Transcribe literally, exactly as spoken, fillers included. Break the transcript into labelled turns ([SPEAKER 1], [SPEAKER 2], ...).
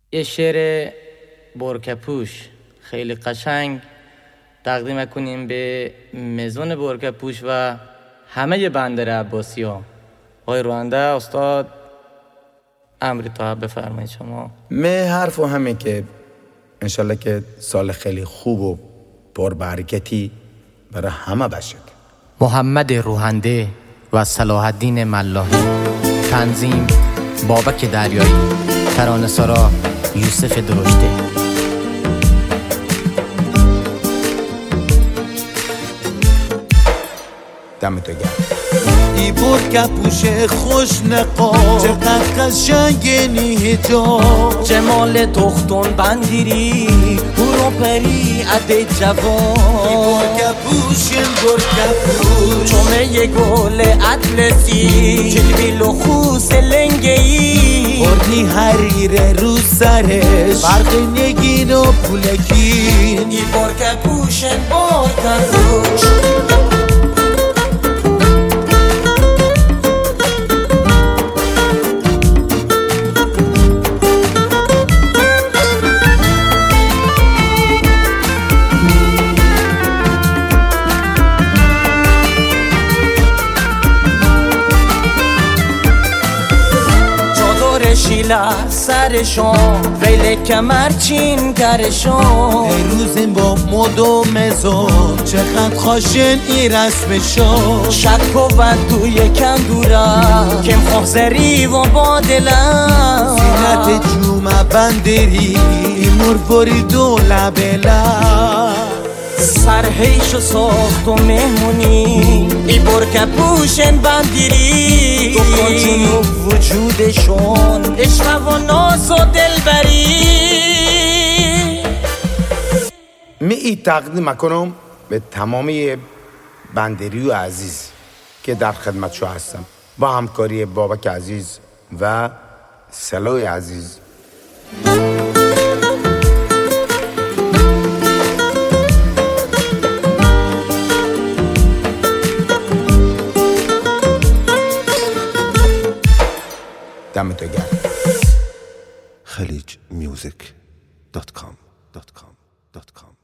[SPEAKER 1] یه شعر برکپوش خیلی قشنگ تقدیم کنیم به مزون برکپوش و همه بندر عباسی ها. آقای روانده استاد امری تا بفرمایید شما.
[SPEAKER 2] من حرف و همه که انشالله که سال خیلی خوب و پربرکتی برای همه بشه.
[SPEAKER 1] محمد روحنده و صلاح الدین ملاحی. تنظیم بابک دریایی. ترانه‌سرا یوسف درشته.
[SPEAKER 2] دمتو گرم.
[SPEAKER 3] ای برکپوش خوش نقاب چقدر قشنگه نیجا
[SPEAKER 4] جمال تختون بندیری برو پری عده جوان
[SPEAKER 3] ای برکپوش برکپوش
[SPEAKER 4] چومه یه گل اطلسی جلبیل و خوس لنگهی
[SPEAKER 3] بردی حریر رو سرش برق نگین و پولکین
[SPEAKER 4] ای برکپوش برکپوش شیلا سرشون ویل کمرچین کرشون
[SPEAKER 3] روزیم با مد و مزون چقدر خاشن ای رسمشون
[SPEAKER 4] شک و بد توی کندورا کم خوزری و بادلم
[SPEAKER 3] زینت جومه بندری مرفوری دو لبلا
[SPEAKER 4] سرهیش و ساخت و مهمونی ای برکپوشن بندیری تو کنچون و وجودشون عشق و ناز و دلبری.
[SPEAKER 2] می ای تقدیم کنم به تمامی بندری و عزیز که در خدمت شو هستم با همکاری بابک عزیز و صلاح عزیز. دمتو گرم.
[SPEAKER 5] خلیج میوزیک دات کام